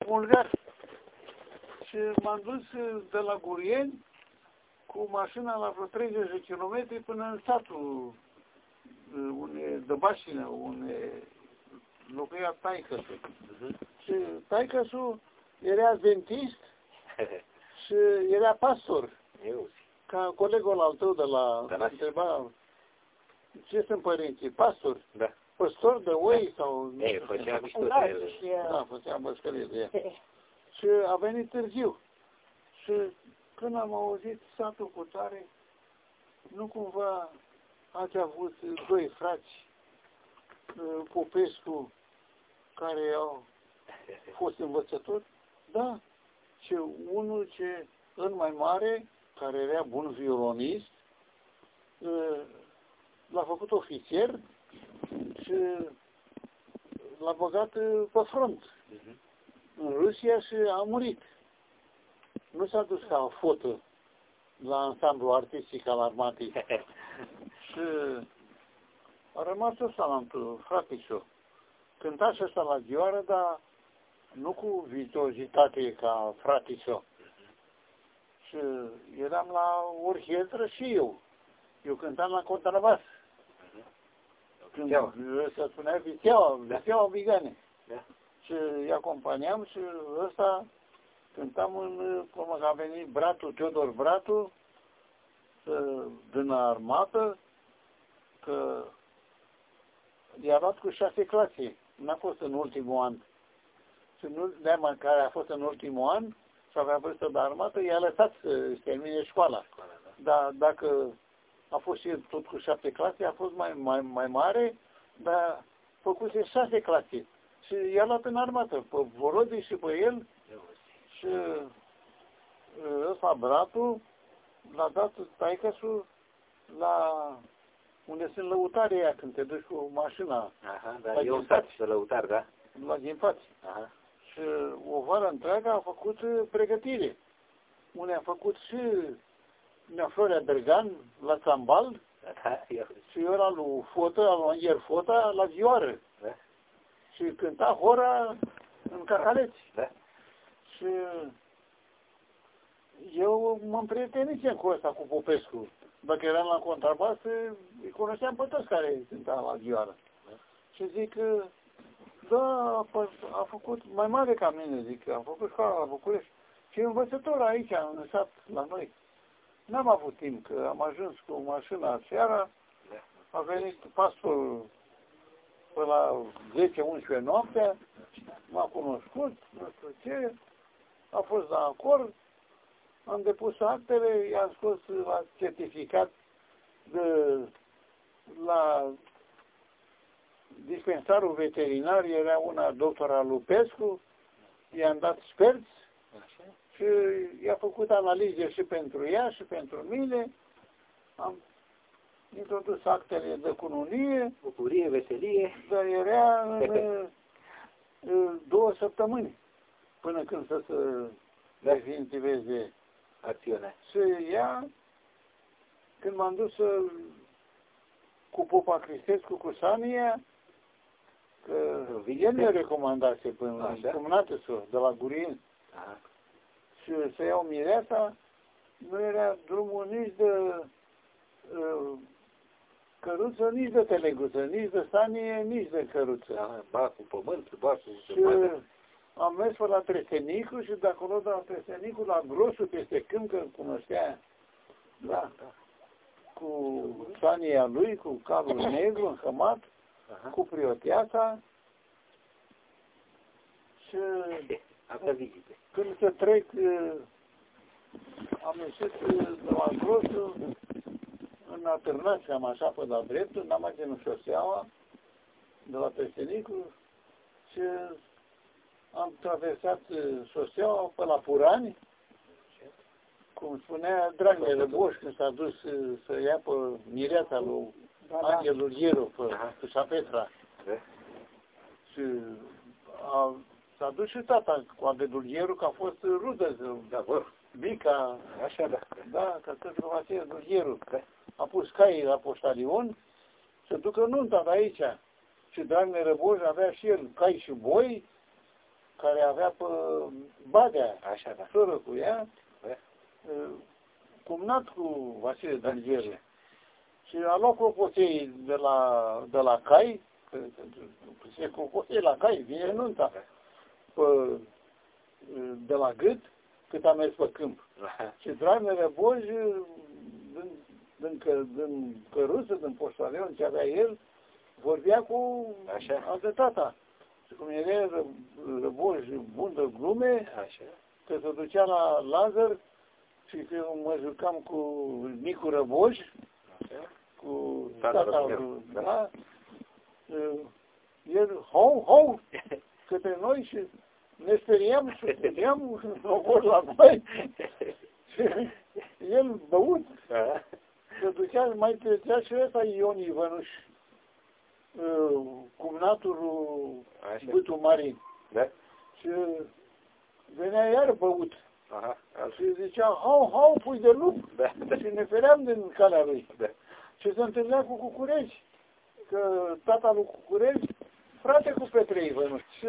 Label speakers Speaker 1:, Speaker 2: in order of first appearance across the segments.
Speaker 1: bulgari. Și m-am dus de la Gurieni cu mașina la vreo 30 de kilometri până în satul de Bașină, unde locuia taică-su. Și taică-su era dentist și era pastor. Ca colegul al tău de la întreba ce sunt părinții, pastor, păstor de oi sau...
Speaker 2: Făcea mișto de el.
Speaker 1: Da, făcea bășcălie de el. Și a venit târziu. Și când am auzit satul cu tare, nu cumva ați avut doi frați, Popescu, care au fost învățători? Da. Și unul ce în mai mare, care era bun violonist, l-a făcut ofițer și l-a băgat pe front în Rusia și a murit. Nu s-a dus ca fotă la ansamblu artistic al armatei. Și a rămas ăsta la fratișo. Cânta și ăsta la vioară, dar nu cu virtuozitate ca fratișo. Și eram la orchestră și eu. Eu cântam la contrabas. Când ăsta spunea Viteaua Bigane. Și îi acompaniam și ăsta cântam cum a venit bratul, Teodor Bratu, din armată, că i-a luat cu 6 clase. N-a fost în ultimul an. Și Neamă, care a fost în ultimul an și avea vârstă de armată, i-a lăsat să termine școala. Dar dacă a fost și el tot cu 7 clase, a fost mai mare, dar făcuse 6 clase. Și i-a luat în armată, pe Vorodi și pe el. Și ăsta, bratul, l-a dat taică-sul la unde sunt lăutare ea, când te duci cu mașina.
Speaker 2: Aha, dar eu stat și lăutar, da?
Speaker 1: La Ghimpați. Aha. Și o vară întreagă a făcut pregătire. Unde a făcut și Nea Florea Drăgan la țambal și eu la lui Fota, la lui Ier Fota, la vioară. Și cânta hora în cacaleți. Și eu mă împrietenisem cu ăsta, cu Popescu. Dacă eram la contrabas, îi cunoșteam pe toți care cânta la vioară. Și zic, da, a făcut mai mare ca mine, zic, a făcut școala la București. Și învățător aici, în sat, la noi. N-am avut timp, că am ajuns cu mașina seara, a venit pastorul până la 10-11 noaptea, m-a cunoscut, nu știu ce, a fost la acord, am depus actele, i-am scos la certificat la dispensarul veterinar, era una doctora Lupescu, i-am dat sperți și i-a făcut analize și pentru ea și pentru mine. Am introdus actele de cununie.
Speaker 2: Bucurie, veselie.
Speaker 1: Dar era în 2 săptămâni până când să se definitiveze
Speaker 2: acțiunea.
Speaker 1: Și ea, când m-am dus cu Popa Cristescu, cu Sania, că el ne recomandase până cumnată-s-o, de la Gurieni. Și să iau mireasa, nu era drumul nici de căruță, nici de teleguță, nici de Sanie, nici de căruță.
Speaker 2: Ba cu pământ, ba cu...
Speaker 1: Și am mers pe la Tresenicu și de acolo de la Tresenicu la Grosul peste câmp, că cunoștea, da, cu Sania lui, cu calul negru înhămat, cu prioteasa. Și când se trec, am ieșit de la Grosul, în alternat, cam așa pe la dreptul, n-am mai ținut șoseaua de la Tresenicu și am traversat șoseaua pe la Purani, cum spunea Dragnea Răboș când s-a dus să ia pe mireasa lui Angelul Ieru pe Șapetra. Și s-a dus și tata cu Angelul Ieru, că a fost rudă, Bica,
Speaker 2: așa,
Speaker 1: da, că tot Angelul Ieru. A pus caii la poștalion să ducă nunta de aici. Și Dragnea Răboș avea și el cai și boi, care avea pe Badea,
Speaker 2: Așa, da.
Speaker 1: soră cu ea,
Speaker 2: Da.
Speaker 1: cumnat cu Vasile Dângelu. Și a luat clopoței de la cai, că se clopoței la cai, vine nunta, de la gât, cât a mers pe câmp. Și Dragnea Boj, din căruță, din poștalion ce avea el, vorbea cu altă tata. Și cum era Răboj bun de glume,
Speaker 2: Așa.
Speaker 1: că se ducea la Lazar și că mă jucam cu Nicu Răboj, cu tata lui, da? El, hou, către noi și ne speriam și puteam obor la noi. Și el băut, se ducea, mai trecea și ăsta Ion Ivănuș, cumnatul Bâtu Marin.
Speaker 2: Da?
Speaker 1: Și venea iar băut.
Speaker 2: Aha.
Speaker 1: Și zicea, hau, pui de lup.
Speaker 2: Da.
Speaker 1: Și ne feream din calea lui.
Speaker 2: Da.
Speaker 1: Și se întâlnea cu Cucurești. Că tata lui Cucurești, frate cu Petre Ivănuș. Și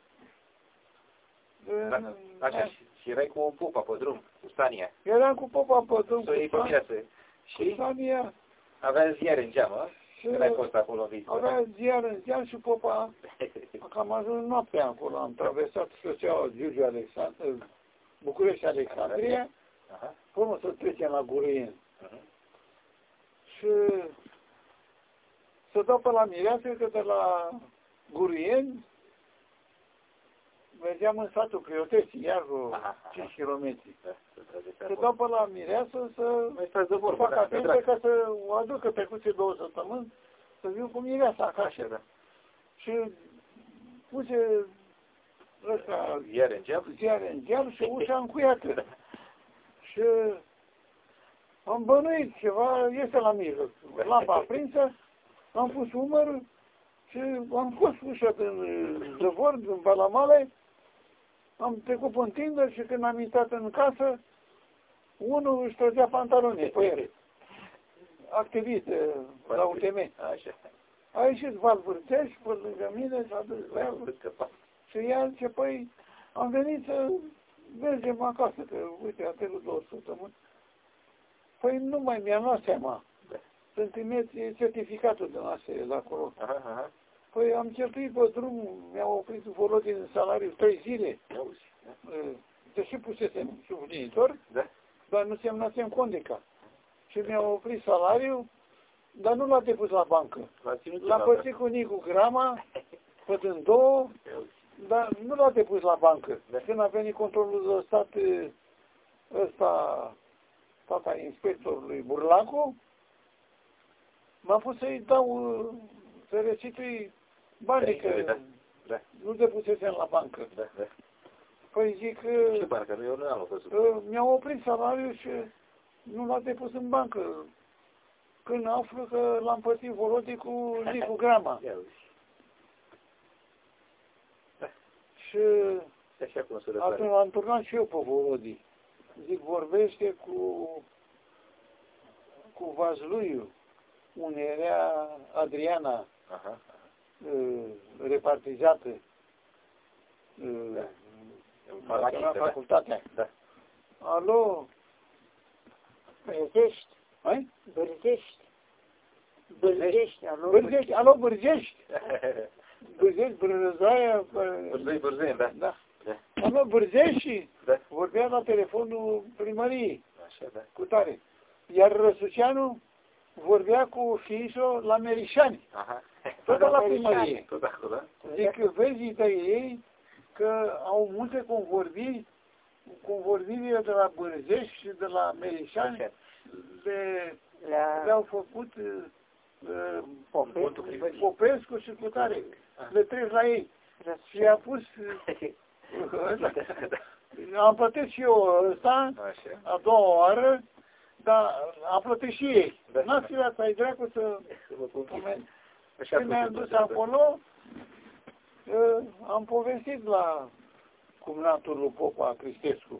Speaker 2: Da. Așa, și erai cu Popa pe drum, cu Stania.
Speaker 1: eram cu Popa pe drum,
Speaker 2: Să o iei pe viață.
Speaker 1: cu
Speaker 2: Și
Speaker 1: Stania.
Speaker 2: avea ziare în geamă,
Speaker 1: Și
Speaker 2: când ai fost acolo în viitor.
Speaker 1: avea ziar în ziar și Popa, că am ajuns noaptea acolo, am traversat șoseaua Giurgiu Alexandru, București Alexandria, până să trecem la Guruien. Și să dau pe la mireasă că de la Guruien mergeam în satul Criotesi, iar vreo 5 km. Să dau pe la mireasă să fac atenție ca să o aducă pe cuțe 2 săptămâni, să viu cu mireasa acasă. Și puse ăsta ziare în geam și ușa încuiată. Și am bănuit ceva, este la mijloc. Lampa aprinsă, am pus umărul și am pus ușa din zăvor, din balamale, am trecut pe întindă și când am intrat în casă, unul își trăgea pantalonii pe el. Activist la UTM. A ieșit Val Vârteș pe lângă mine, s-a dus la el și ea zice, păi, am venit să mergem acasă, că uite, a trecut 2 săptămâni. Păi nu mai mi-am luat seama. Să-mi trimiți certificatul de noastră la acolo. Păi am cheltuit pe drum, mi-au oprit Volodin din salariu 3 zile. Deși pusesem sublinitor, dar nu semnasem condica. Și mi-au oprit salariul, dar nu l-a depus la bancă. L-a pățit cu Nicu Grama, pădând 2, dar nu l-a depus la bancă. Când a venit controlul de stat ăsta, tata inspectorului Burlacu, m-a pus să-i dau, să restitui banii, că nu depusesem la bancă. Păi zic că mi-au oprit salariul și nu l-a depus în bancă. Când aflu că l-am pățit Volodii cu Nicu Grama. Și atunci l-am turnat și eu pe Volodii. Zic, vorbește cu Vazluiu, unde era Adriana repartizată la facultatea. Alo?
Speaker 3: Bârzești.
Speaker 1: Ai?
Speaker 3: Bârzești. Bârzești, alo?
Speaker 1: Bârzești, alo, Bârzești. Bârzești, Bârzeaia.
Speaker 2: Bârzei, da.
Speaker 1: Alo, Bârzești. Vorbea la telefonul primăriei. Cu tare. Iar Răsuceanu vorbea cu fiișo la Merișani. Tot la primărie. Zic că vezi de ei că au multe convorbirile de la Bârzești și de la Merișani le-au făcut Popescu și cu tare. Le trec la ei. Și i-a pus am plătit și eu ăsta a 2-a oară, dar am plătit și ei. N-a fi dat ai dracu să când ne-am dus acolo, am povestit la cumnatul lui Popa Cristescu.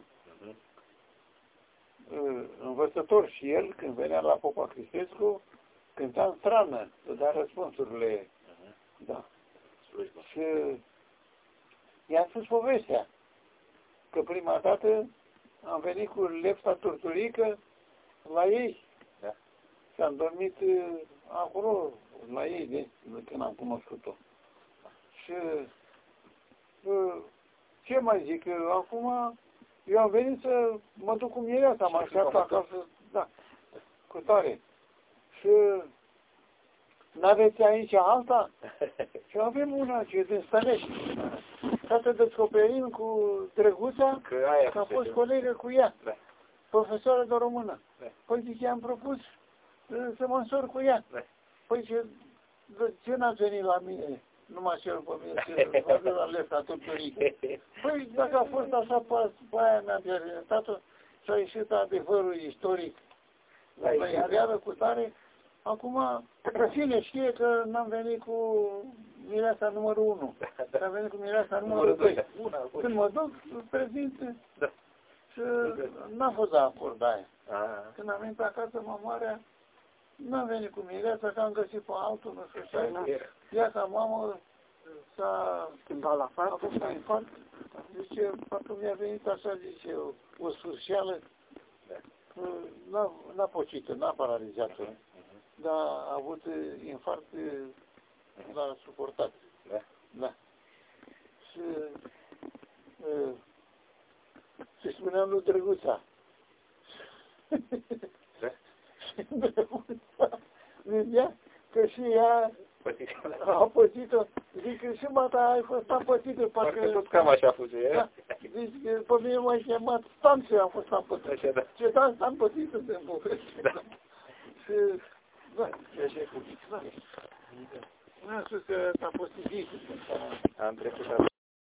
Speaker 1: Învățător și el, când venea la Popa Cristescu, cânta în strană, să dea răspunsurile. Da. Și i-a spus povestea. Că prima dată am venit cu lepsa turturică la ei.
Speaker 2: Da.
Speaker 1: Și am dormit acolo, la ei, de când am cunoscut-o. Și ce mai zic, acum eu am venit să mă duc cu Mireasa, mă așteaptă acasă, da, cu tare. Și n-aveți aici alta? Și avem una ce din Stănești. Ca să descoperim cu Drăguța că a fost colegă cu ea,
Speaker 2: da.
Speaker 1: Profesoară de română.
Speaker 2: Da.
Speaker 1: Păi zic, i-am propus să mă însor cu ea.
Speaker 2: Da.
Speaker 1: Păi ce n-ați venit la mine? Nu m-a cerut pe mine, ce la lepta turturică. Păi dacă a fost așa, pe aia mi-a prezentat-o și a ieșit adevărul istoric la iară cu tare. Acum, cine știe că n-am venit cu Mireasa numărul 1, că am venit cu Mireasa numărul 2. Când mă duc, prezint și n-a fost de acord aia. Când am venit acasă, mămoarea, n-am venit cu Mireasa, că am găsit pe altul, nu știu ce. Ea ca mamă s-a făcut un infarct. Zice, parcă mi-a venit așa, zice, o surșeală. N-a pocit-o, n-a paralizat-o. Dar a avut infarct, l-a suportat. Da. Și spuneam lui Drăguța. Și Drăguța zicea că și ea a pățit-o. Zic că și mata ai fost apățită.
Speaker 2: Parcă tot cam așa fuge,
Speaker 1: da. Zic că pe mine m-a chemat Stan și am fost apățită. Ce Dan, Stan pățită de poveste. Da. Și da, așa e cu da. Nu am spus că a fost dificil.
Speaker 2: Am trecut